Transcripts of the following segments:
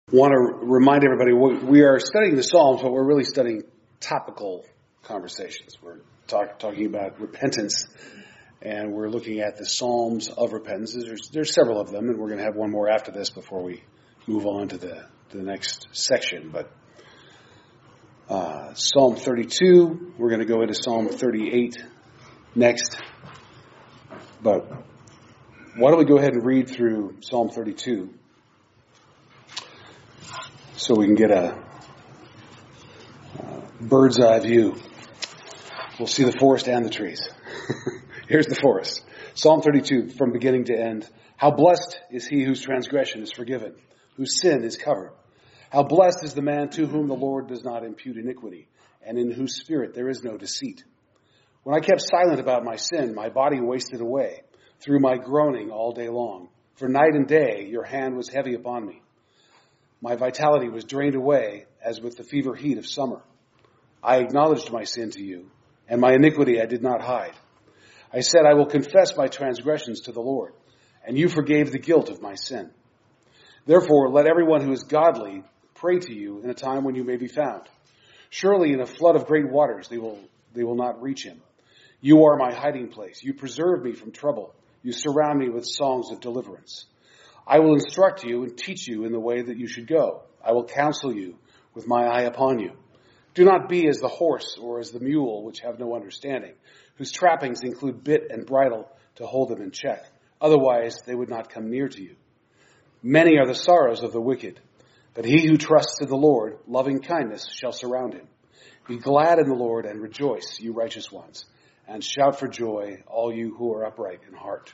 Want to remind everybody, we are studying the Psalms, but we're really studying topical conversations. We're talking about repentance, and we're looking at the Psalms of repentance. There's several of them, and we're going to have one more after this before we move on to the next section. But Psalm 32, we're going to go into Psalm 38 next. But why don't we go ahead and read through Psalm 32 so we can get a bird's eye view. We'll see the forest and the trees. Here's the forest. Psalm 32, from beginning to end. How blessed is he whose transgression is forgiven, whose sin is covered. How blessed is the man to whom the Lord does not impute iniquity, and in whose spirit there is no deceit. When I kept silent about my sin, my body wasted away through my groaning all day long. For night and day your hand was heavy upon me. My vitality was drained away as with the fever heat of summer. I acknowledged my sin to you, and my iniquity I did not hide. I said, I will confess my transgressions to the Lord, and you forgave the guilt of my sin. Therefore, let everyone who is godly pray to you in a time when you may be found. Surely in a flood of great waters they will not reach him. You are my hiding place. You preserve me from trouble. You surround me with songs of deliverance. I will instruct you and teach you in the way that you should go. I will counsel you with my eye upon you. Do not be as the horse or as the mule, which have no understanding, whose trappings include bit and bridle to hold them in check. Otherwise, they would not come near to you. Many are the sorrows of the wicked, but he who trusts in the Lord, loving kindness shall surround him. Be glad in the Lord and rejoice, you righteous ones, and shout for joy, all you who are upright in heart.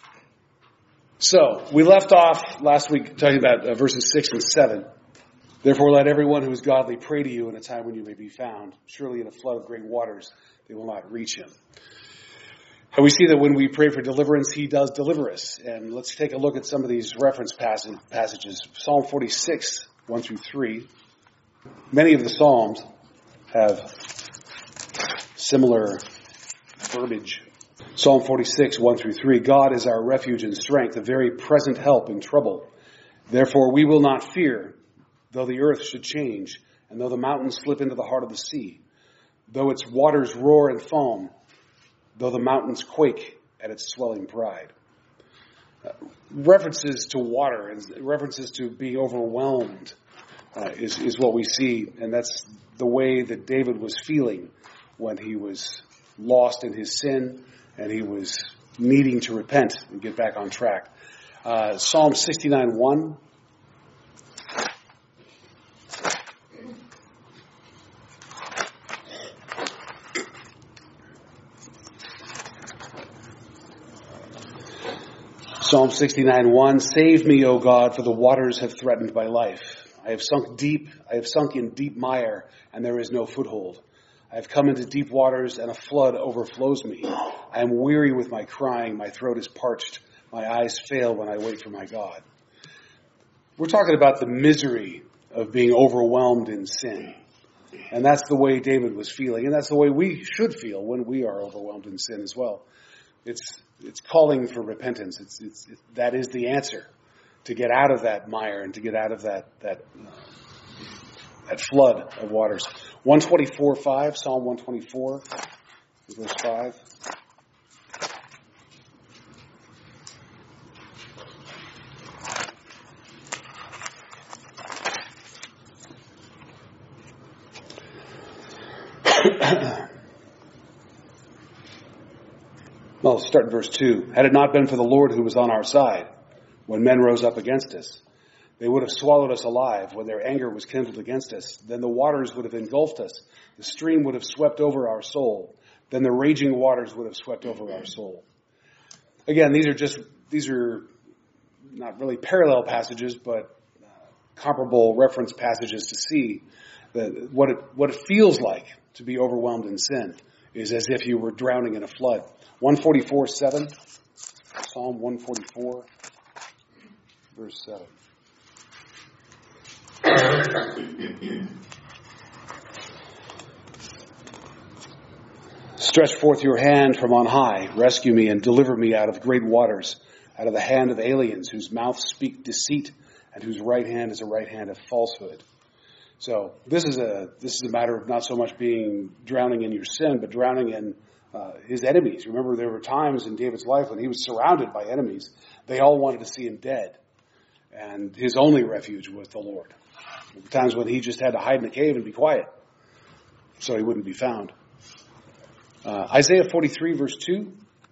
So, we left off last week talking about verses 6 and 7. Therefore, let everyone who is godly pray to you in a time when you may be found. Surely in a flood of great waters, they will not reach him. And we see that when we pray for deliverance, he does deliver us. And let's take a look at some of these reference passages. Psalm 46, 1 through 3. Many of the Psalms have similar verbiage. Psalm 46, 1 through 3. God is our refuge and strength, a very present help in trouble. Therefore we will not fear, though the earth should change, and though the mountains slip into the heart of the sea, though its waters roar and foam, though the mountains quake at its swelling pride. References to water and references to being overwhelmed is what we see, and that's the way that David was feeling when he was lost in his sin and he was needing to repent and get back on track. Psalm 69, 1. Psalm 69, 1. Save me, O God, for the waters have threatened my life. I have sunk in deep mire, and there is no foothold. I have come into deep waters, and a flood overflows me. I am weary with my crying. My throat is parched. My eyes fail when I wait for my God. We're talking about the misery of being overwhelmed in sin. And that's the way David was feeling. And that's the way we should feel when we are overwhelmed in sin as well. It's calling for repentance. That is the answer to get out of that mire and to get out of that flood of waters. 124:5, Psalm 124, verse 5. Well, start in verse 2. Had it not been for the Lord who was on our side, when men rose up against us, they would have swallowed us alive. When their anger was kindled against us, then the waters would have engulfed us. The stream would have swept over our soul. Then the raging waters would have swept over our soul. Again, these are not really parallel passages, but comparable reference passages to see that what it feels like to be overwhelmed in sin is as if you were drowning in a flood. 144:7, Psalm 144, verse 7. Stretch forth your hand from on high, rescue me and deliver me out of great waters, out of the hand of aliens whose mouths speak deceit, and whose right hand is a right hand of falsehood. So this is a matter of not so much drowning in your sin, but drowning in his enemies. Remember, there were times in David's life when he was surrounded by enemies. They all wanted to see him dead, and his only refuge was the Lord. There were times when he just had to hide in a cave and be quiet, so he wouldn't be found. Isaiah 43, verse 2.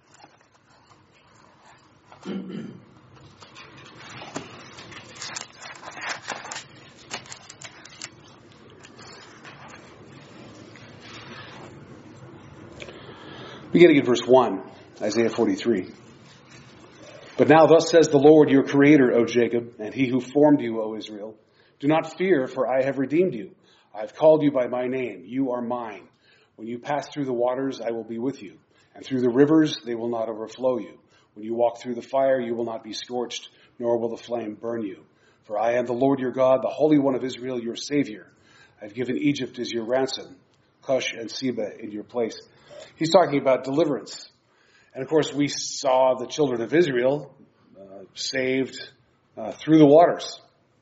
Beginning at verse 1, Isaiah 43. But now thus says the Lord, your creator, O Jacob, and he who formed you, O Israel. Do not fear, for I have redeemed you. I have called you by my name. You are mine. When you pass through the waters, I will be with you. And through the rivers, they will not overflow you. When you walk through the fire, you will not be scorched, nor will the flame burn you. For I am the Lord your God, the Holy One of Israel, your Savior. I have given Egypt as your ransom, Cush and Seba in your place. He's talking about deliverance. And of course, we saw the children of Israel saved through the waters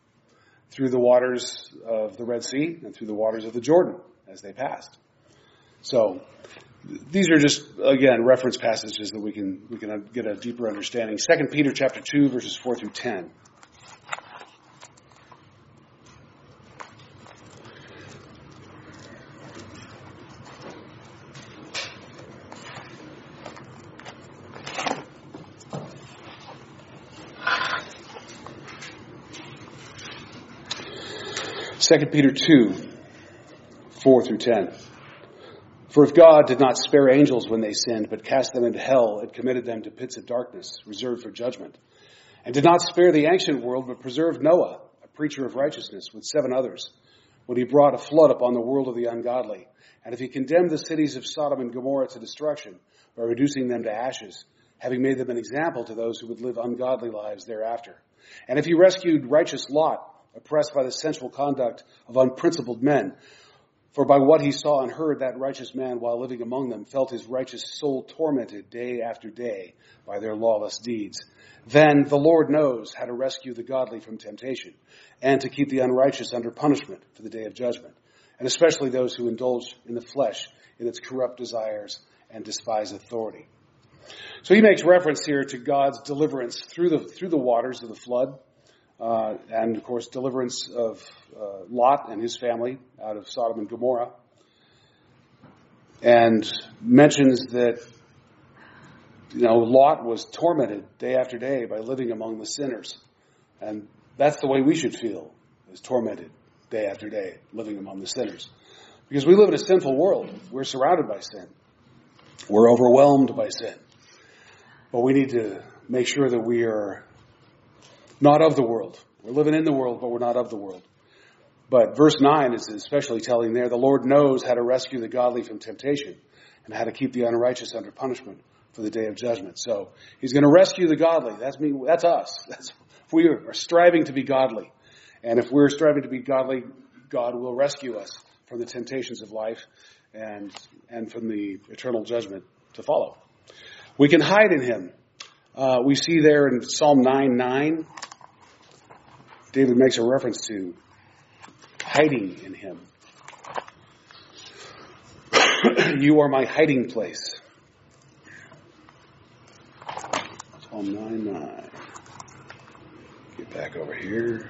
of the Red Sea and through the waters of the Jordan as they passed. So these are just, again, reference passages that we can get a deeper understanding. 2 Peter chapter 2, verses 4 through 10. Second Peter 2, 4 through 10. For if God did not spare angels when they sinned, but cast them into hell and committed them to pits of darkness, reserved for judgment, and did not spare the ancient world, but preserved Noah, a preacher of righteousness, with 7 others, when he brought a flood upon the world of the ungodly, and if he condemned the cities of Sodom and Gomorrah to destruction by reducing them to ashes, having made them an example to those who would live ungodly lives thereafter. And if he rescued righteous Lot, oppressed by the sensual conduct of unprincipled men, for by what he saw and heard, that righteous man, while living among them, felt his righteous soul tormented day after day by their lawless deeds. Then the Lord knows how to rescue the godly from temptation, and to keep the unrighteous under punishment for the day of judgment, and especially those who indulge in the flesh in its corrupt desires and despise authority. So he makes reference here to God's deliverance through the waters of the flood, and of course deliverance of Lot and his family out of Sodom and Gomorrah, and mentions that Lot was tormented day after day by living among the sinners, and that's the way we should feel, is tormented day after day living among the sinners, because we live in a sinful world. We're surrounded by sin. We're overwhelmed by sin, but we need to make sure that we are not of the world. We're living in the world, but we're not of the world. But verse 9 is especially telling there, the Lord knows how to rescue the godly from temptation and how to keep the unrighteous under punishment for the day of judgment. So he's going to rescue the godly. That's us. If we are striving to be godly. And if we're striving to be godly, God will rescue us from the temptations of life and from the eternal judgment to follow. We can hide in him. We see there in Psalm 9:9, David makes a reference to hiding in him. You are my hiding place. Psalm 9:9. Get back over here.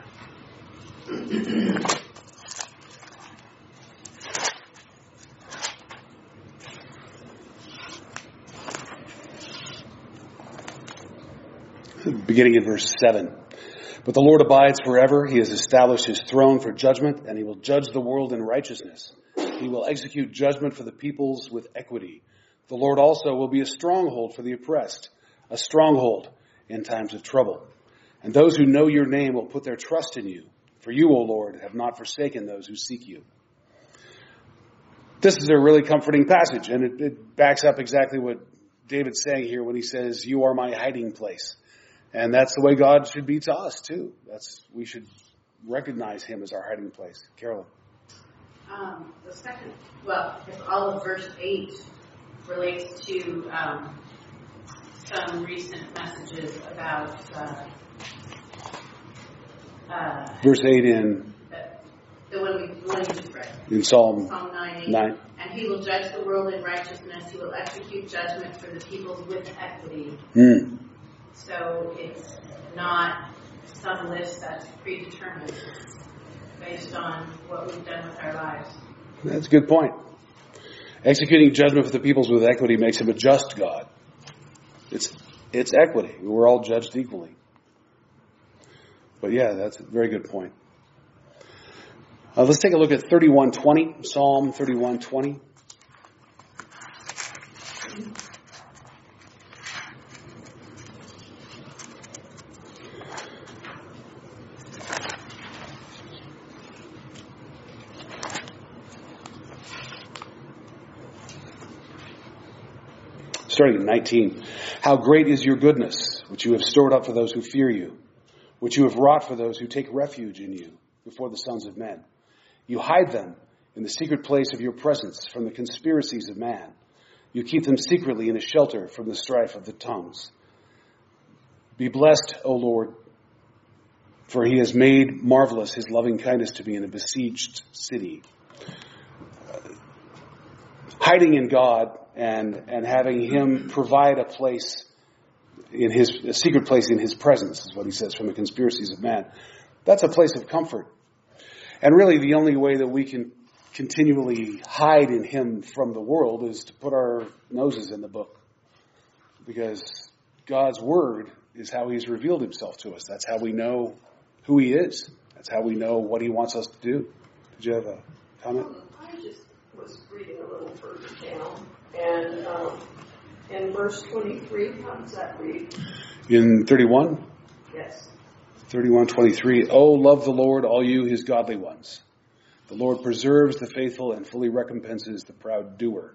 Beginning in verse 7. But the Lord abides forever. He has established his throne for judgment, and he will judge the world in righteousness. He will execute judgment for the peoples with equity. The Lord also will be a stronghold for the oppressed, a stronghold in times of trouble. And those who know your name will put their trust in you. For you, O Lord, have not forsaken those who seek you. This is a really comforting passage, and it backs up exactly what David's saying here when he says, you are my hiding place. And that's the way God should be to us, too. We should recognize him as our hiding place. Carolyn. If all of verse 8 relates to some recent messages about Verse 8 in the one you just read. In Psalm 9:8. 9. And he will judge the world in righteousness. He will execute judgment for the peoples with equity. So it's not some list that's predetermined. It's based on what we've done with our lives. That's a good point. Executing judgment for the peoples with equity makes him a just God. It's equity. We're all judged equally. But yeah, that's a very good point. Let's take a look at 31:20, Psalm 31:20. Starting in 19. How great is your goodness, which you have stored up for those who fear you, which you have wrought for those who take refuge in you before the sons of men. You hide them in the secret place of your presence from the conspiracies of man. You keep them secretly in a shelter from the strife of the tongues. Be blessed, O Lord, for he has made marvelous his loving kindness to me in a besieged city. Hiding in God and having him provide a place a secret place in his presence is what he says, from the conspiracies of man. That's a place of comfort. And really the only way that we can continually hide in him from the world is to put our noses in the book. Because God's word is how he's revealed himself to us. That's how we know who he is. That's how we know what he wants us to do. Did you have a comment? I just was reading a little further down. And in verse 23, how does that read? In 31? Yes. 31:23. Oh, love the Lord, all you his godly ones. The Lord preserves the faithful and fully recompenses the proud doer.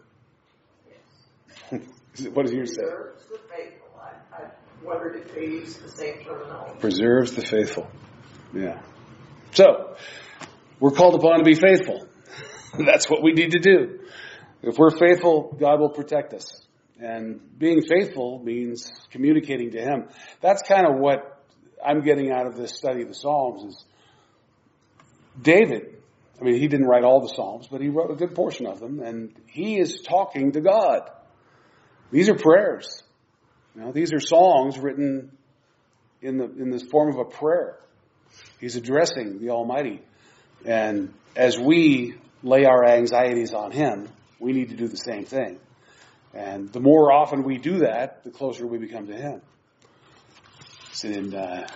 Yes. What does yours say? Preserves the faithful. I wondered if they use the same terminology. Preserves the faithful. Yeah. So, we're called upon to be faithful. That's what we need to do. If we're faithful, God will protect us. And being faithful means communicating to him. That's kind of what I'm getting out of this study of the Psalms is David. I mean, he didn't write all the Psalms, but he wrote a good portion of them, and he is talking to God. These are prayers. You know, these are songs written in this form of a prayer. He's addressing the Almighty. And as we lay our anxieties on him, we need to do the same thing. And the more often we do that, the closer we become to him. It's in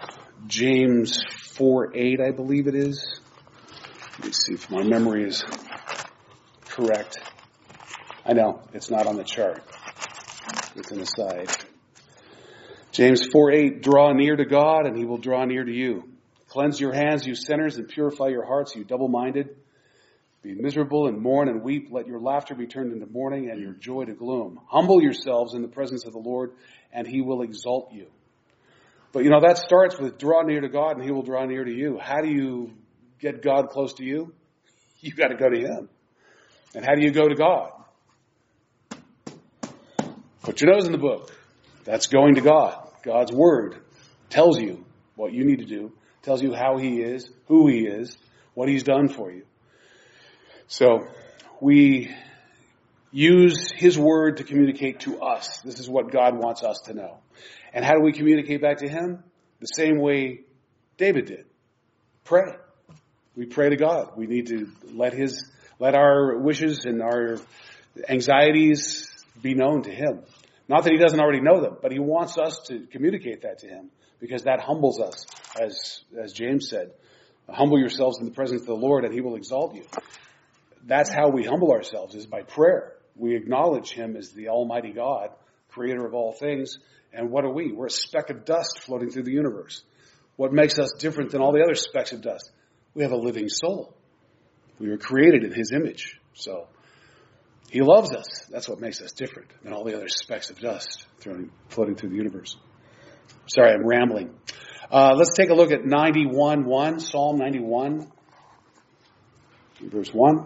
James 4:8, I believe it is. Let me see if my memory is correct. I know, it's not on the chart. It's an aside. James 4:8, draw near to God and he will draw near to you. Cleanse your hands, you sinners, and purify your hearts, you double-minded. Be miserable and mourn and weep. Let your laughter be turned into mourning and your joy to gloom. Humble yourselves in the presence of the Lord and he will exalt you. But that starts with draw near to God and he will draw near to you. How do you get God close to you? You got to go to him. And how do you go to God? Put your nose in the book. That's going to God. God's word tells you what you need to do, tells you how he is, who he is, what he's done for you. So we use his word to communicate to us. This is what God wants us to know. And how do we communicate back to him? The same way David did. Pray. We pray to God. We need to let our wishes and our anxieties be known to him. Not that he doesn't already know them, but he wants us to communicate that to him because that humbles us, as James said. Humble yourselves in the presence of the Lord and he will exalt you. That's how we humble ourselves, is by prayer. We acknowledge him as the Almighty God, creator of all things. And what are we? We're a speck of dust floating through the universe. What makes us different than all the other specks of dust? We have a living soul. We were created in his image. So he loves us. That's what makes us different than all the other specks of dust floating through the universe. Sorry, I'm rambling. Let's take a look at 91:1, Psalm 91, verse 1.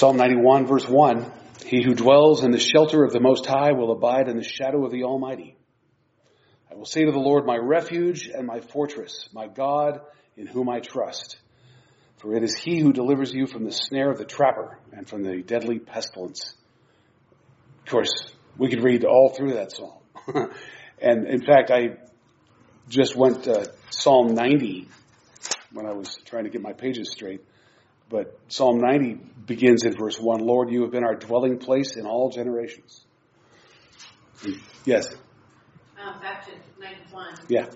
Psalm 91 verse 1, he who dwells in the shelter of the Most High will abide in the shadow of the Almighty. I will say to the Lord, my refuge and my fortress, my God in whom I trust. For it is he who delivers you from the snare of the trapper and from the deadly pestilence. Of course, we could read all through that psalm. And in fact, I just went to Psalm 90 when I was trying to get my pages straight. But Psalm 90 begins in verse 1, Lord, you have been our dwelling place in all generations. Yes? Back to 91. Yeah.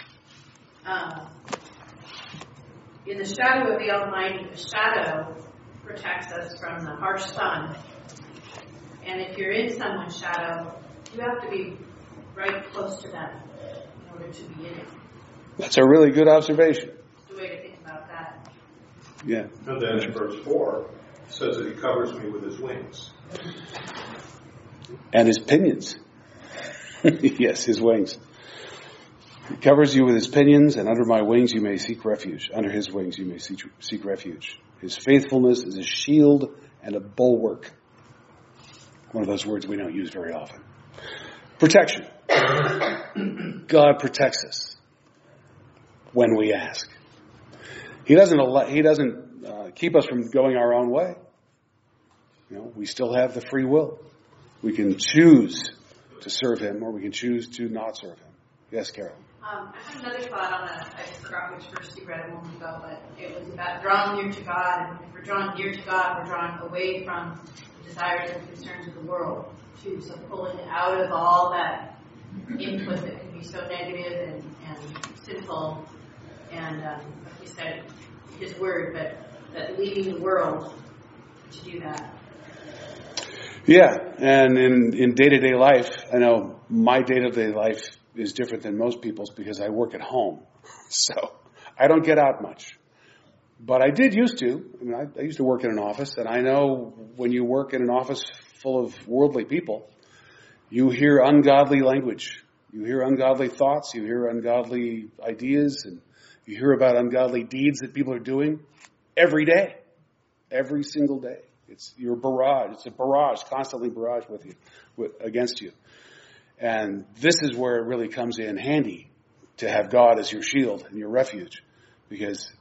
In the shadow of the Almighty, the shadow protects us from the harsh sun. And if you're in someone's shadow, you have to be right close to them in order to be in it. That's a really good observation. That's the way to think about that. Yeah. And then in verse 4, it says that he covers me with his wings. And his pinions. Yes, his wings. He covers you with his pinions, and under my wings you may seek refuge. Under his wings you may seek refuge. His faithfulness is a shield and a bulwark. One of those words we don't use very often. Protection. God protects us when we ask. He doesn't keep us from going our own way. You know, we still have the free will. We can choose to serve him, or we can choose to not serve him. Yes, Carol. I have another thought on I forgot which verse you read a moment ago, but it was about drawing near to God. And if we're drawing near to God, we're drawing away from the desires and concerns of the world, too. So pulling out of all that input that can be so negative and sinful, and like you said, his word, but that leaving the world to do that. Yeah, and in day-to-day life, I know my day-to-day life is different than most people's because I work at home. So I don't get out much. But I did used to. I mean, I used to work in an office, and I know when you work in an office full of worldly people, you hear ungodly language. You hear ungodly thoughts. You hear ungodly ideas, and you hear about ungodly deeds that people are doing every day, every single day. It's your barrage. It's a barrage, constantly barrage against you. And this is where it really comes in handy to have God as your shield and your refuge, because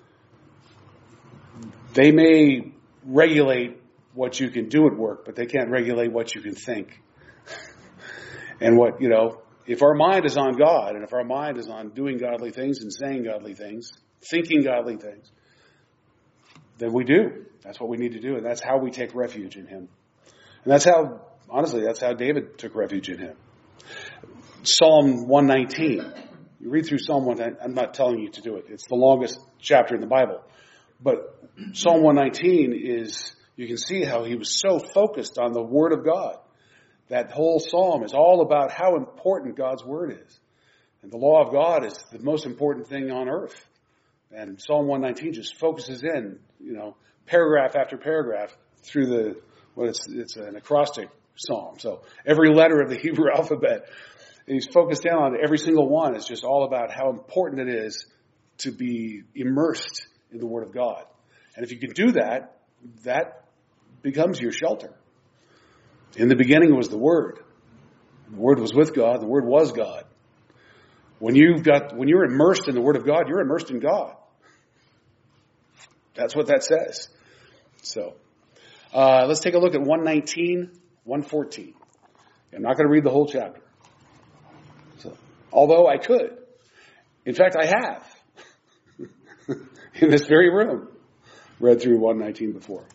they may regulate what you can do at work, but they can't regulate what you can think. And if our mind is on God, and if our mind is on doing godly things and saying godly things, thinking godly things, then we do. That's what we need to do, and that's how we take refuge in him. And that's how David took refuge in him. Psalm 119. You read through Psalm 119. I'm not telling you to do it. It's the longest chapter in the Bible. But Psalm 119 you can see how he was so focused on the Word of God. That whole psalm is all about how important God's Word is. And the law of God is the most important thing on earth. And Psalm 119 just focuses in, paragraph after paragraph through it's an acrostic psalm. So every letter of the Hebrew alphabet, he's focused in on every single one. It's just all about how important it is to be immersed in the Word of God. And if you can do that, that becomes your shelter. In the beginning was the Word. The Word was with God. The Word was God. When you're immersed in the Word of God, you're immersed in God. That's what that says. So, let's take a look at 119, 114. I'm not going to read the whole chapter. So, although I could. In fact, I have. In this very room. Read through 119 before.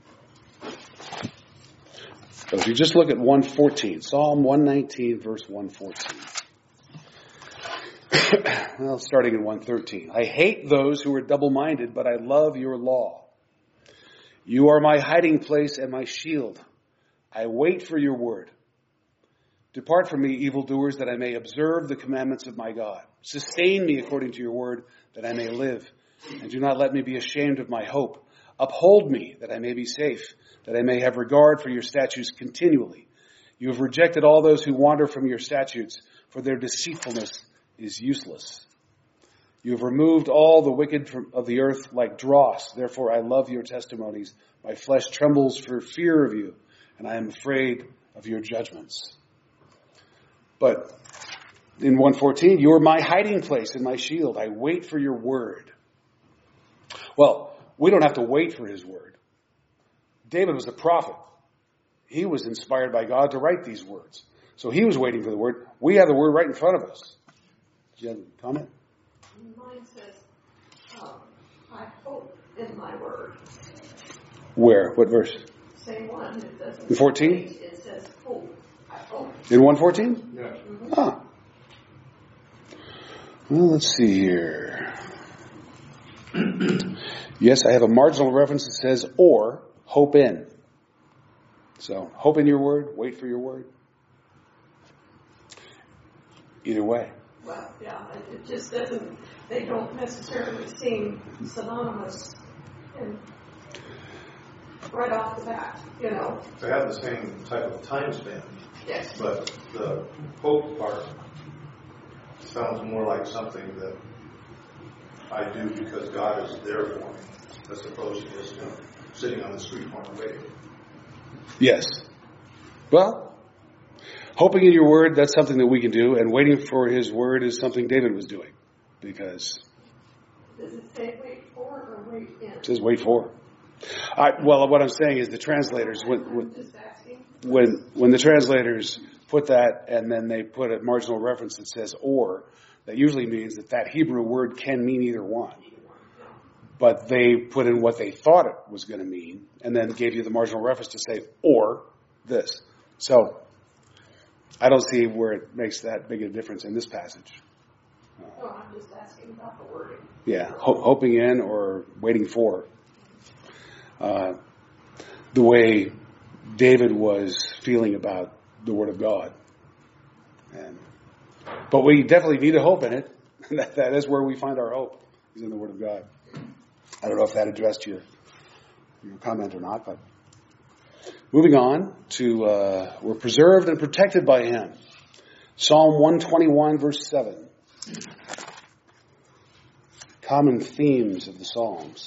So if you just look at 114, Psalm 119, verse 114. Well, starting in 113. I hate those who are double-minded, but I love your law. You are my hiding place and my shield. I wait for your word. Depart from me, evildoers, that I may observe the commandments of my God. Sustain me according to your word, that I may live. And do not let me be ashamed of my hope. Uphold me, that I may be safe, that I may have regard for your statutes continually. You have rejected all those who wander from your statutes, for their deceitfulness is useless. You have removed all the wicked of the earth like dross. Therefore I love your testimonies. My flesh trembles for fear of you, and I am afraid of your judgments. But in 114, you are my hiding place and my shield. I wait for your word. Well, we don't have to wait for his word. David was the prophet. He was inspired by God to write these words. So he was waiting for the word. We have the word right in front of us. Do you have a comment? Mine says, I hope in my word. Where? What verse? Same one. It doesn't. In 14? It says hope. I hope. In 114? Yeah. Ah. Well, let's see here. Yes, I have a marginal reference that says, or, hope in. So, hope in your word, wait for your word. Either way. Well, yeah, it just doesn't, they don't necessarily seem synonymous and right off the bat, you know. They have the same type of time span, Yes. but the hope part sounds more like something that I do because God is there for me, as opposed to just sitting on the street corner waiting. Yes. Well, hoping in your word, that's something that we can do, and waiting for his word is something David was doing, because Does it say wait for or wait in? it says wait for. Well, what I'm saying is the translators, I'm just asking. when the translators put that and then they put a marginal reference that says or, that usually means that Hebrew word can mean either one. But they put in what they thought it was going to mean and then gave you the marginal reference to say or this. So I don't see where it makes that big a difference in this passage. No, I'm just asking about the wording. Yeah, hoping in or waiting for. The way David was feeling about the Word of God. But we definitely need a hope in it. That is where we find our hope, is in the Word of God. I don't know if that addressed your comment or not, but moving on to, we're preserved and protected by Him. Psalm 121, verse 7. Common themes of the Psalms.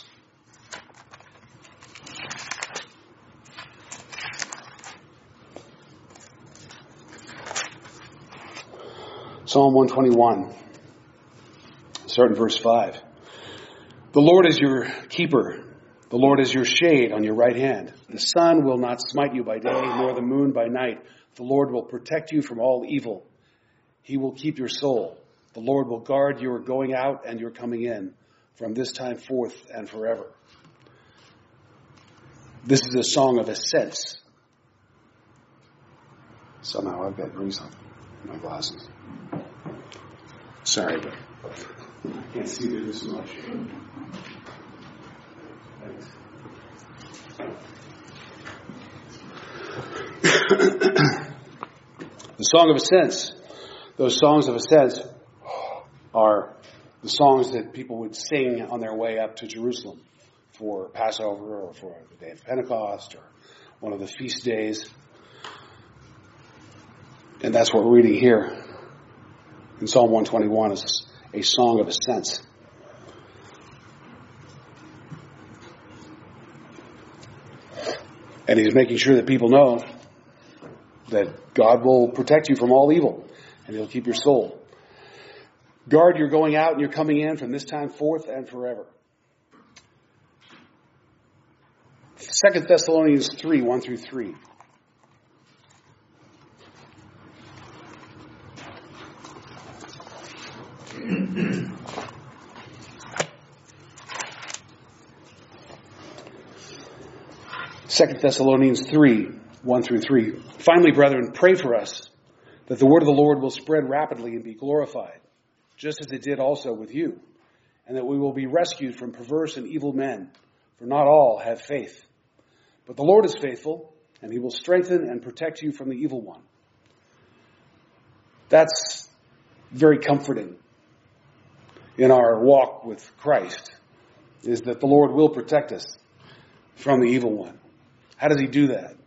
Psalm 121, start in verse 5. The Lord is your keeper. The Lord is your shade on your right hand. The sun will not smite you by day, nor the moon by night. The Lord will protect you from all evil. He will keep your soul. The Lord will guard your going out and your coming in from this time forth and forever. This is a song of ascents. Somehow I've got grease on my glasses. Sorry, but I can't see this much. Thanks. The Song of Ascents. Those songs of ascents are the songs that people would sing on their way up to Jerusalem for Passover or for the day of Pentecost or one of the feast days. And that's what we're reading here in Psalm 121, is a song of ascents. And he's making sure that people know that God will protect you from all evil and He'll keep your soul. Guard your going out and your coming in from this time forth and forever. 2 Thessalonians 3, 1 through 3. Second Thessalonians 3, 1 through 3. Finally, brethren, pray for us that the word of the Lord will spread rapidly and be glorified, just as it did also with you, and that we will be rescued from perverse and evil men, for not all have faith. But the Lord is faithful, and He will strengthen and protect you from the evil one. That's very comforting in our walk with Christ, is that the Lord will protect us from the evil one. How does He do that?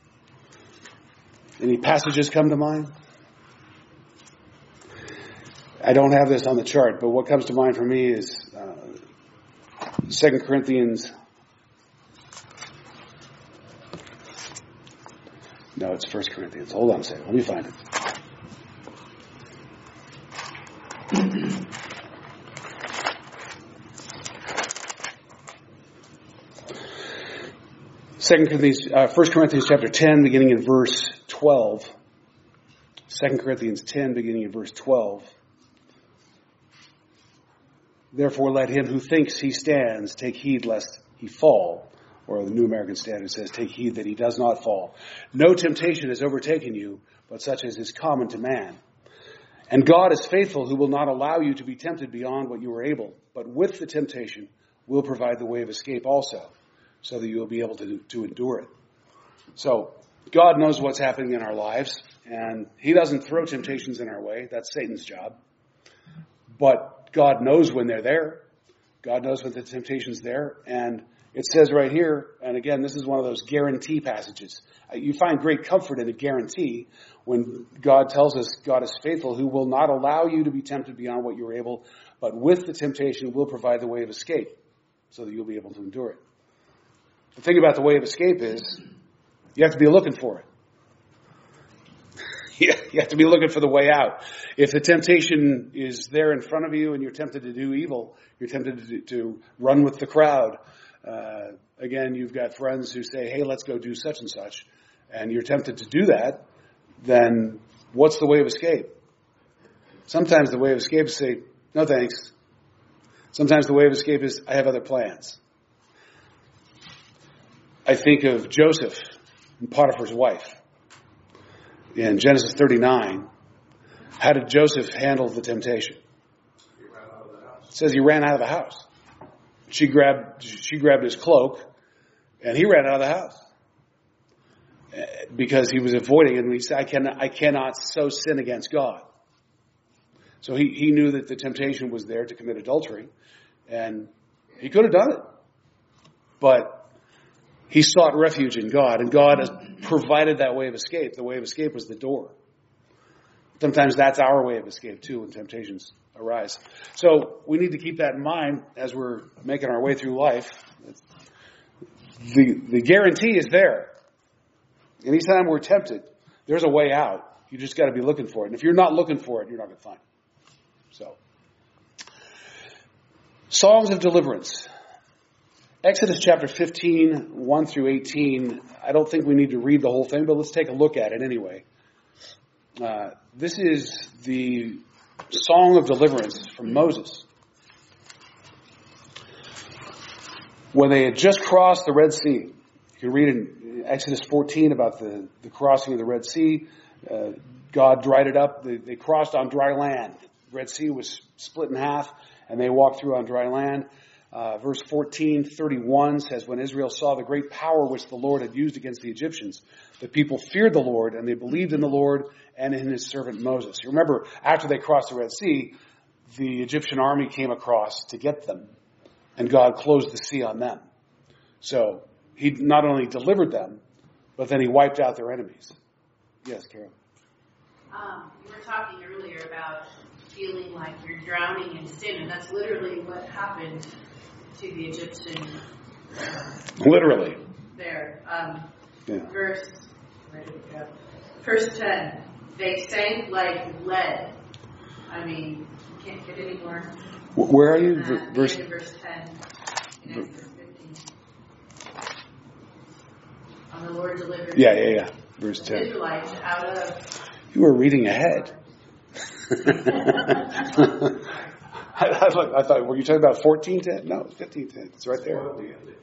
Any passages come to mind? I don't have this on the chart, but what comes to mind for me is 2 Corinthians. No, it's 1 Corinthians. Hold on a second. Let me find it. First Corinthians chapter 10, beginning in verse 12. 2 Corinthians 10, beginning in verse 12. Therefore, let him who thinks he stands take heed lest he fall. Or the New American Standard says, take heed that he does not fall. No temptation has overtaken you, but such as is common to man. And God is faithful, who will not allow you to be tempted beyond what you are able, but with the temptation will provide the way of escape also, so that you will be able to endure it. So, God knows what's happening in our lives, and He doesn't throw temptations in our way. That's Satan's job. But God knows when they're there. God knows when the temptation's there, and it says right here, and again, this is one of those guarantee passages. You find great comfort in a guarantee when God tells us God is faithful, who will not allow you to be tempted beyond what you are able, but with the temptation will provide the way of escape, so that you'll be able to endure it. The thing about the way of escape is, you have to be looking for it. You have to be looking for the way out. If the temptation is there in front of you and you're tempted to do evil, you're tempted to run with the crowd. Again, you've got friends who say, hey, let's go do such and such, and you're tempted to do that, then what's the way of escape? Sometimes the way of escape is to say, no thanks. Sometimes the way of escape is, I have other plans. I think of Joseph and Potiphar's wife. In Genesis 39, how did Joseph handle the temptation? He ran out of the house. It says he ran out of the house. She grabbed his cloak, and he ran out of the house because he was avoiding it. And he said, "I cannot so sin against God." So he knew that the temptation was there to commit adultery, and he could have done it, but he sought refuge in God, and God has provided that way of escape. The way of escape was the door. Sometimes that's our way of escape too when temptations arise. So we need to keep that in mind as we're making our way through life. The guarantee is there. Anytime we're tempted, there's a way out. You just got to be looking for it. And if you're not looking for it, you're not going to find it. So, songs of deliverance. Exodus chapter 15, 1 through 18. I don't think we need to read the whole thing, but let's take a look at it anyway. This is the song of deliverance from Moses. When they had just crossed the Red Sea, you can read in Exodus 14 about the crossing of the Red Sea. God dried it up. They crossed on dry land. The Red Sea was split in half, and they walked through on dry land. Verse 14:31 says, when Israel saw the great power which the Lord had used against the Egyptians, the people feared the Lord, and they believed in the Lord and in his servant Moses. You remember, after they crossed the Red Sea, the Egyptian army came across to get them, and God closed the sea on them. So he not only delivered them, but then he wiped out their enemies. Yes, Carol. You were talking earlier about feeling like you're drowning in sin, and that's literally what happened to the Egyptian. Literally. There. Yeah. Verse 10. They sank like lead. I mean, you can't get any more. Where are you? Verse 10. In Exodus 15. And the Lord delivered Verse the 10. Israelites out of. You were reading ahead. I thought, were you talking about 14:10? No, it's 15:10. It's right there.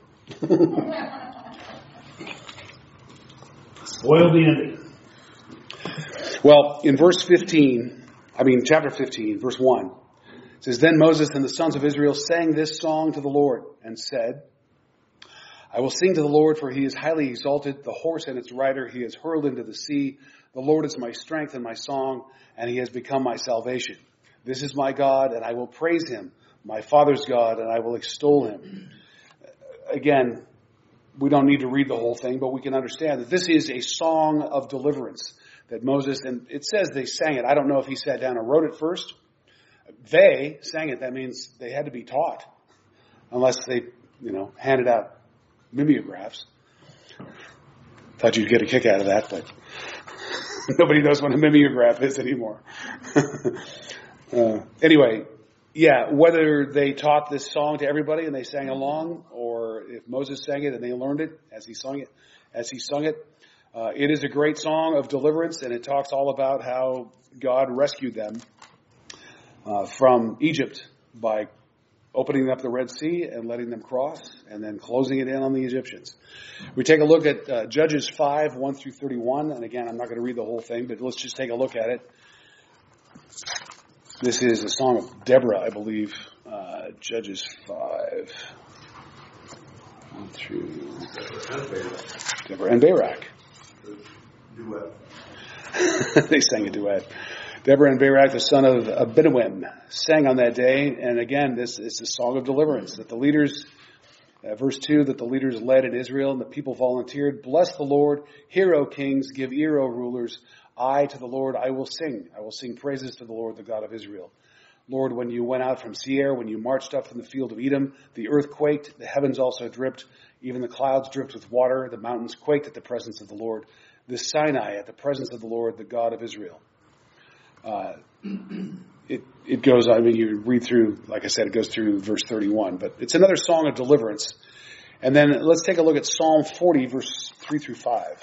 Spoil the ending. Well, in chapter 15, verse 1, it says, then Moses and the sons of Israel sang this song to the Lord and said, I will sing to the Lord, for he is highly exalted. The horse and its rider he has hurled into the sea. The Lord is my strength and my song, and he has become my salvation. This is my God, and I will praise him, my father's God, and I will extol him. Again, we don't need to read the whole thing, but we can understand that this is a song of deliverance that Moses, and it says they sang it. I don't know if he sat down and wrote it first, They sang it. That means they had to be taught, unless they, handed out mimeographs. Thought you'd get a kick out of that, but nobody knows what a mimeograph is anymore. Anyway, yeah, whether they taught this song to everybody and they sang along, or if Moses sang it and they learned it as he sung it, it is a great song of deliverance, and it talks all about how God rescued them from Egypt by opening up the Red Sea and letting them cross, and then closing it in on the Egyptians. We take a look at Judges 5, 1 through 31, and again, I'm not going to read the whole thing, but let's just take a look at it. This is a song of Deborah, I believe, Judges 5, 1 through Deborah and Barak. Duet. They sang a duet. Deborah and Barak, the son of Abinuim, sang on that day. And again, this is a song of deliverance that the leaders, verse 2, that the leaders led in Israel and the people volunteered. Bless the Lord, hear, O kings, give ear, O rulers. To the Lord I will sing. I will sing praises to the Lord, the God of Israel. Lord, when you went out from Seir, when you marched up from the field of Edom, the earth quaked, the heavens also dripped, even the clouds dripped with water, the mountains quaked at the presence of the Lord, this Sinai at the presence of the Lord, the God of Israel. It goes, you read through, like I said, it goes through verse 31, but it's another song of deliverance. And then let's take a look at Psalm 40, verse 3 through 5.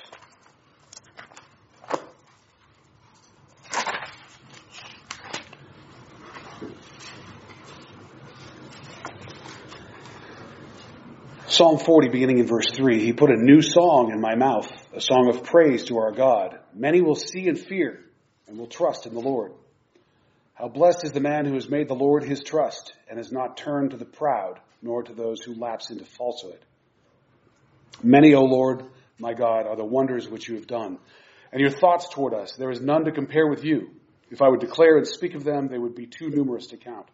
Psalm 40, beginning in verse 3, he put a new song in my mouth, a song of praise to our God. Many will see and fear and will trust in the Lord. How blessed is the man who has made the Lord his trust and has not turned to the proud, nor to those who lapse into falsehood. Many, O Lord, my God, are the wonders which you have done, and your thoughts toward us. There is none to compare with you. If I would declare and speak of them, they would be too numerous to count.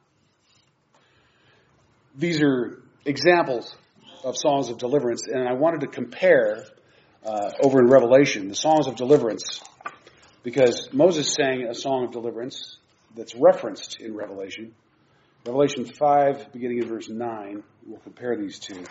These are examples of songs of deliverance, and I wanted to compare over in Revelation the songs of deliverance, because Moses sang a song of deliverance that's referenced in Revelation. Revelation 5, beginning in verse 9, we'll compare these two.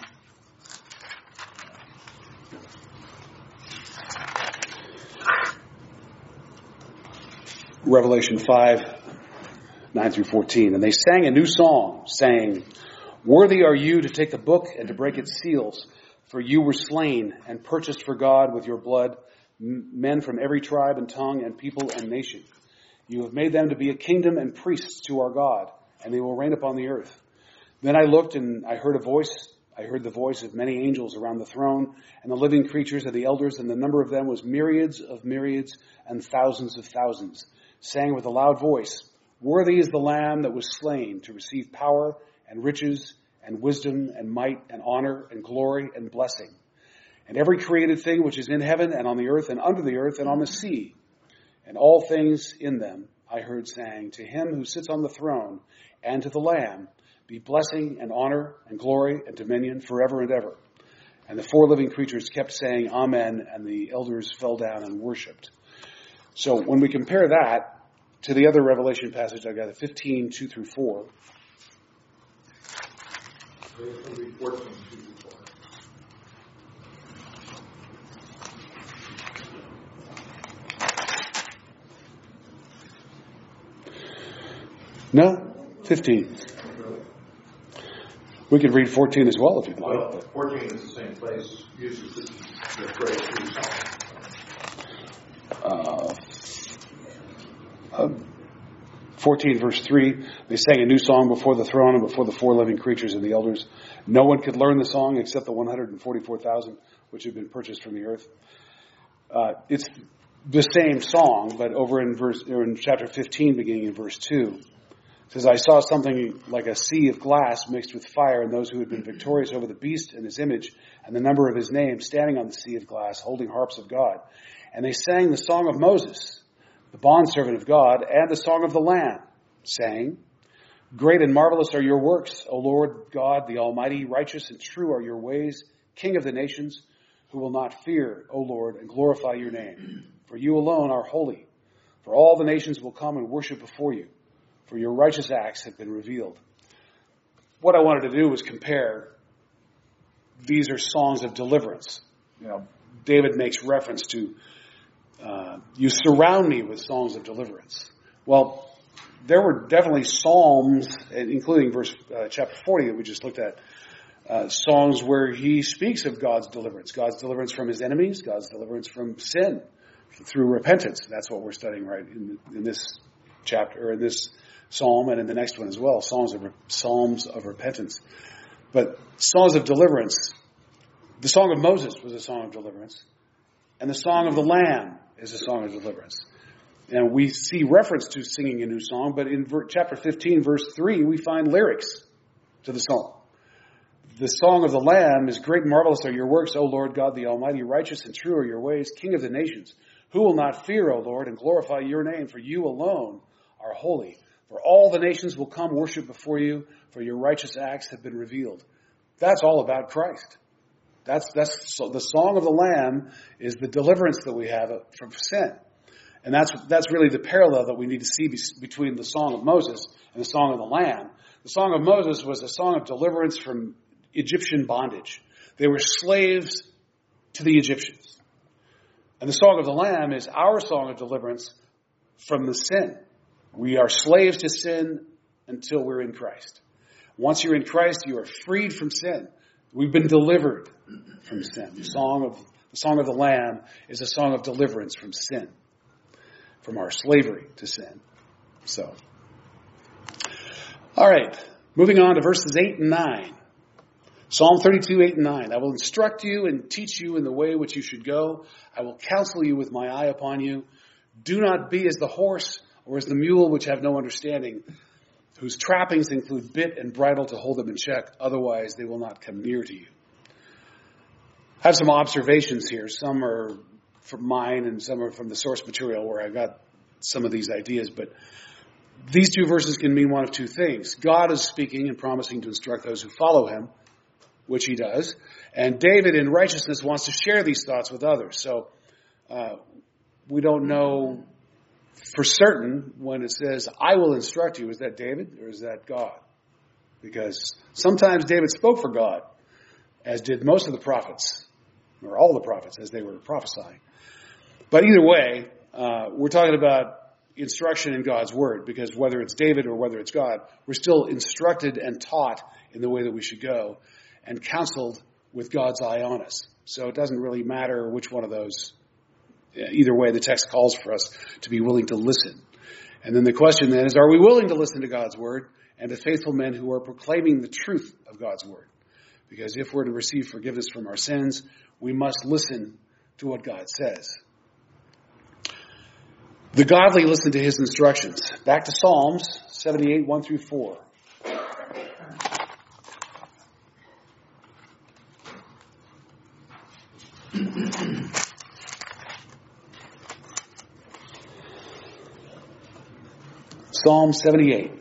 Revelation 5, 9 through 14. And they sang a new song, saying, Worthy are you to take the book and to break its seals, for you were slain and purchased for God with your blood men from every tribe and tongue and people and nation. You have made them to be a kingdom and priests to our God, and they will reign upon the earth. Then I looked and I heard the voice of many angels around the throne and the living creatures and the elders, and the number of them was myriads of myriads and thousands of thousands, saying with a loud voice, Worthy is the Lamb that was slain to receive power and riches and wisdom and might and honor and glory and blessing. And every created thing which is in heaven and on the earth and under the earth and on the sea, and all things in them, I heard saying, To him who sits on the throne and to the Lamb be blessing and honor and glory and dominion forever and ever. And the four living creatures kept saying, Amen, and the elders fell down and worshipped. So when we compare that to the other Revelation passage, I got 15, 2 through 4. It'll be 14, 2 through 4. No, 15. We could read 14 as well if you'd like. Well, 14 is the same place, uses the phrase new song. 14 verse 3, they sang a new song before the throne and before the four living creatures and the elders. No one could learn the song except the 144,000 which had been purchased from the earth. It's the same song, but over in chapter 15, beginning in verse 2, it says, I saw something like a sea of glass mixed with fire, and those who had been victorious over the beast and his image and the number of his name standing on the sea of glass, holding harps of God. And they sang the song of Moses, the bondservant of God, and the song of the Lamb, saying, Great and marvelous are your works, O Lord God, the Almighty. Righteous and true are your ways, King of the nations, who will not fear, O Lord, and glorify your name. For you alone are holy. For all the nations will come and worship before you. for your righteous acts have been revealed. What I wanted to do was compare. These are songs of deliverance. David makes reference to, you surround me with songs of deliverance. Well, there were definitely psalms, including chapter 40 that we just looked at, songs where he speaks of God's deliverance from his enemies, God's deliverance from sin through repentance. That's what we're studying right in this chapter, or in this psalm, and in the next one as well, Psalms of repentance. But songs of deliverance, the Song of Moses was a song of deliverance, and the Song of the Lamb is a song of deliverance. And we see reference to singing a new song, but in chapter 15, verse 3, we find lyrics to the song. The Song of the Lamb is, great and marvelous are your works, O Lord God the Almighty. Righteous and true are your ways, King of the nations. Who will not fear, O Lord, and glorify your name? For you alone are holy. For all the nations will come worship before you, for your righteous acts have been revealed. That's all about Christ. That's so the Song of the Lamb is the deliverance that we have from sin. And that's really the parallel that we need to see between the Song of Moses and the Song of the Lamb. The Song of Moses was a song of deliverance from Egyptian bondage. They were slaves to the Egyptians. And the Song of the Lamb is our song of deliverance from the sin. We are slaves to sin until we're in Christ. Once you're in Christ, you are freed from sin. We've been delivered from sin. The Song of the Lamb is a song of deliverance from sin, from our slavery to sin. So, all right, moving on to verses 8 and 9. Psalm 32, 8 and 9. I will instruct you and teach you in the way which you should go. I will counsel you with my eye upon you. Do not be as the horse or as the mule which have no understanding, whose trappings include bit and bridle to hold them in check. Otherwise, they will not come near to you. I have some observations here. Some are from mine and some are from the source material where I got some of these ideas. But these two verses can mean one of two things. God is speaking and promising to instruct those who follow him, which he does. And David in righteousness wants to share these thoughts with others. So we don't know for certain when it says, I will instruct you. Is that David or is that God? Because sometimes David spoke for God, as did most of the prophets, or all the prophets as they were prophesying. But either way, we're talking about instruction in God's word, because whether it's David or whether it's God, we're still instructed and taught in the way that we should go and counseled with God's eye on us. So it doesn't really matter which one of those. Either way, the text calls for us to be willing to listen. And then the question then is, are we willing to listen to God's word and to faithful men who are proclaiming the truth of God's word? Because if we're to receive forgiveness from our sins, we must listen to what God says. The godly listen to his instructions. Back to Psalms 78, 1 through 4. Psalm 78,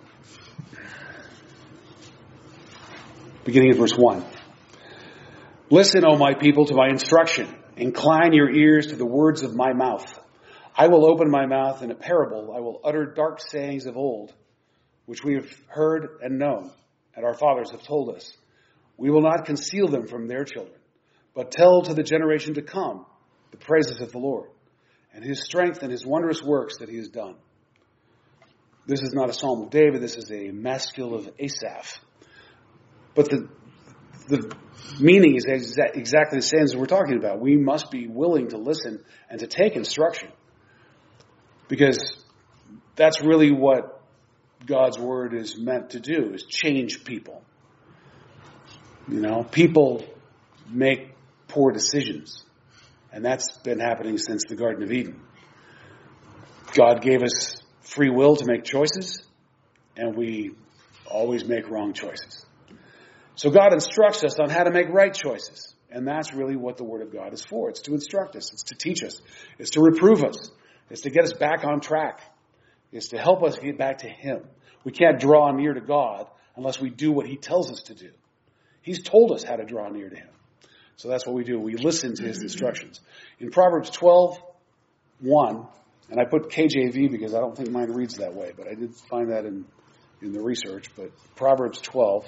beginning at verse 1. Listen, O my people, to my instruction. Incline your ears to the words of my mouth. I will open my mouth in a parable. I will utter dark sayings of old, which we have heard and known, and our fathers have told us. We will not conceal them from their children, but tell to the generation to come the praises of the Lord, and his strength and his wondrous works that he has done. This is not a psalm of David. This is a maskil of Asaph. But the meaning is exactly the same as we're talking about. We must be willing to listen and to take instruction, because that's really what God's word is meant to do, is change people. You know, people make poor decisions, and that's been happening since the Garden of Eden. God gave us free will to make choices, and we always make wrong choices. So God instructs us on how to make right choices, and that's really what the Word of God is for. It's to instruct us. It's to teach us. It's to reprove us. It's to get us back on track. It's to help us get back to him. We can't draw near to God unless we do what he tells us to do. He's told us how to draw near to him. So that's what we do. We listen to his instructions. In Proverbs 12:1 And I put KJV because I don't think mine reads that way, but I did find that in the research. But Proverbs 12.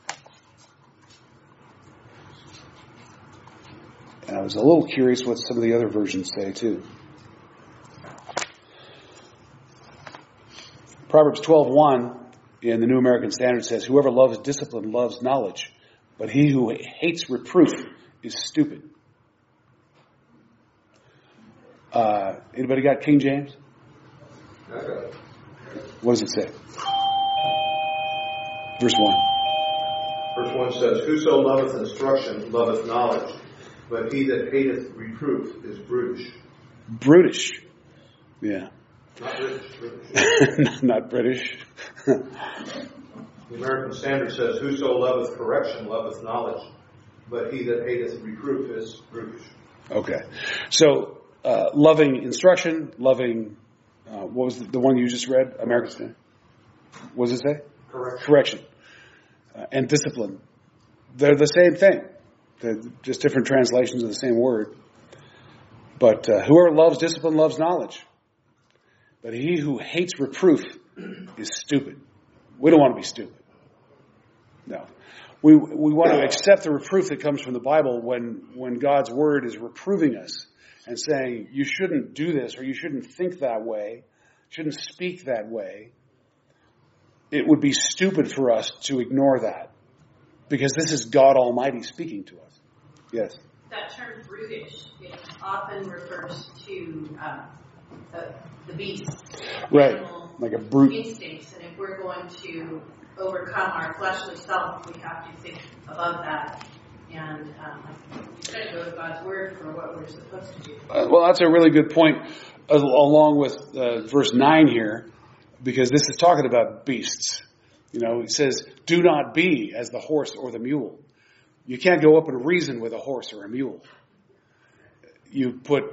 And I was a little curious what some of the other versions say too. Proverbs 12:1 in the New American Standard says, "Whoever loves discipline loves knowledge, but he who hates reproof is stupid." Anybody got King James? What does it say? Verse 1. Verse 1 says, "Whoso loveth instruction loveth knowledge, but he that hateth reproof is brutish." Brutish. Yeah. Not British, British. Not British. The American Standard says, "Whoso loveth correction loveth knowledge, but he that hateth reproof is brutish." Okay. So, loving instruction, loving, what was the one you just read? American Standard. What does it say? Correction. And discipline. They're the same thing. They're just different translations of the same word. But whoever loves discipline loves knowledge. But he who hates reproof is stupid. We don't want to be stupid. No. We want to accept the reproof that comes from the Bible when God's word is reproving us and saying, you shouldn't do this, or you shouldn't think that way, shouldn't speak that way. It would be stupid for us to ignore that, because this is God Almighty speaking to us. Yes? That term brutish, it often refers to the beast. Right, like a brute. Instincts, and if we're going to overcome our fleshly self, we have to think above that. And we try to go to God's word for what we're supposed to do. Well, that's a really good point, along with verse 9 here, because this is talking about beasts. You know, it says, "Do not be as the horse or the mule." You can't go up and reason with a horse or a mule. You put,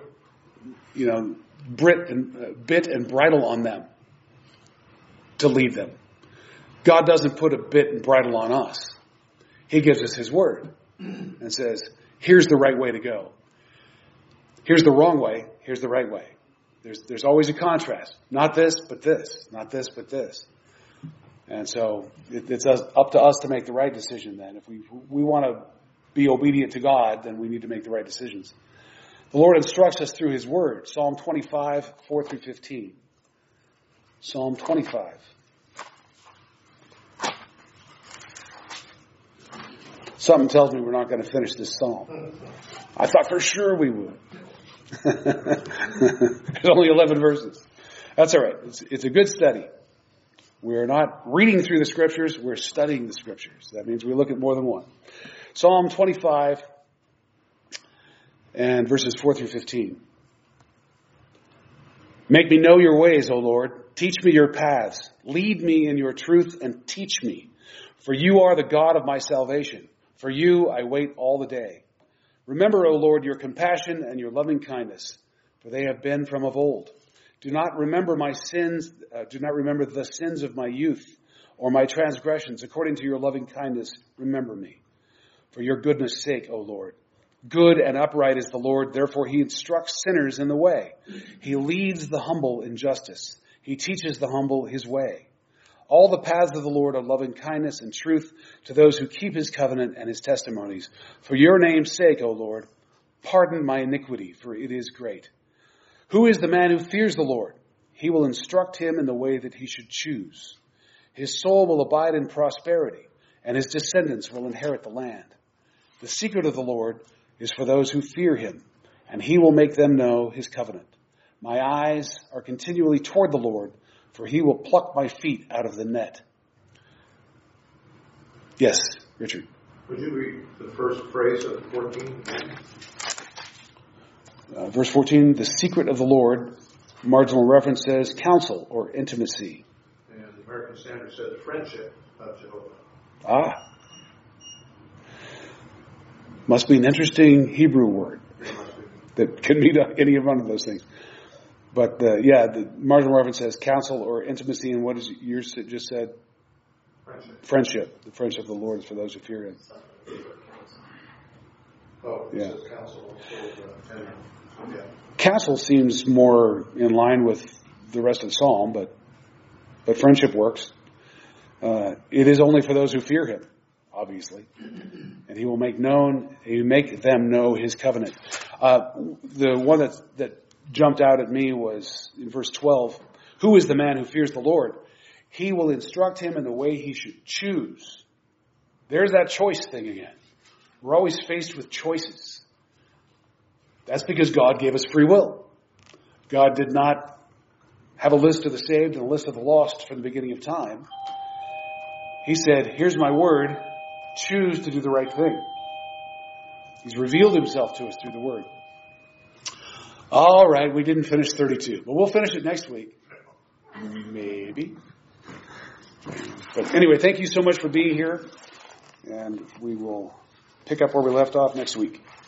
bit and bridle on them to lead them. God doesn't put a bit and bridle on us. He gives us His word and says, here's the right way to go. Here's the wrong way. Here's the right way. There's always a contrast. Not this, but this. Not this, but this. And so it's up to us to make the right decision then. If we want to be obedient to God, then we need to make the right decisions. The Lord instructs us through His word. Psalm 25, 4 through 15. Psalm 25. Something tells me we're not going to finish this psalm. I thought for sure we would. There's only 11 verses. That's all right. It's a good study. We're not reading through the scriptures, we're studying the scriptures. That means we look at more than one. Psalm 25 and verses 4 through 15. "Make me know your ways, O Lord. Teach me your paths. Lead me in your truth and teach me. For you are the God of my salvation. For you I wait all the day. Remember, O Lord, your compassion and your loving kindness, for they have been from of old. Do not remember my sins. Do not remember the sins of my youth or my transgressions. According to your loving kindness, remember me. For your goodness' sake, O Lord. Good and upright is the Lord. Therefore he instructs sinners in the way. He leads the humble in justice. He teaches the humble his way. All the paths of the Lord are loving kindness and truth to those who keep his covenant and his testimonies. For your name's sake, O Lord, pardon my iniquity, for it is great. Who is the man who fears the Lord? He will instruct him in the way that he should choose. His soul will abide in prosperity, and his descendants will inherit the land. The secret of the Lord is for those who fear him, and he will make them know his covenant. My eyes are continually toward the Lord, for he will pluck my feet out of the net. Yes, Richard. Would you read the first phrase of 14? Verse 14, the secret of the Lord, marginal reference says counsel or intimacy. And the American Standard says friendship of Jehovah. Ah. Must be an interesting Hebrew word that could mean any one of those things. But the marginal reference says counsel or intimacy, and what is yours just said? Friendship. The friendship of the Lord is for those who fear him. Oh, it yeah. says counsel. castle seems more in line with the rest of the psalm, but friendship works. It is only for those who fear him, obviously. And he will make them know his covenant. The one that jumped out at me was in verse 12. Who is the man who fears the Lord? He will instruct him in the way he should choose. There's that choice thing again. We're always faced with choices. That's because God gave us free will. God did not have a list of the saved and a list of the lost from the beginning of time. He said, here's my word, choose to do the right thing. He's revealed himself to us through the word. All right, we didn't finish 32, but we'll finish it next week. Maybe. But anyway, thank you so much for being here, and we will pick up where we left off next week.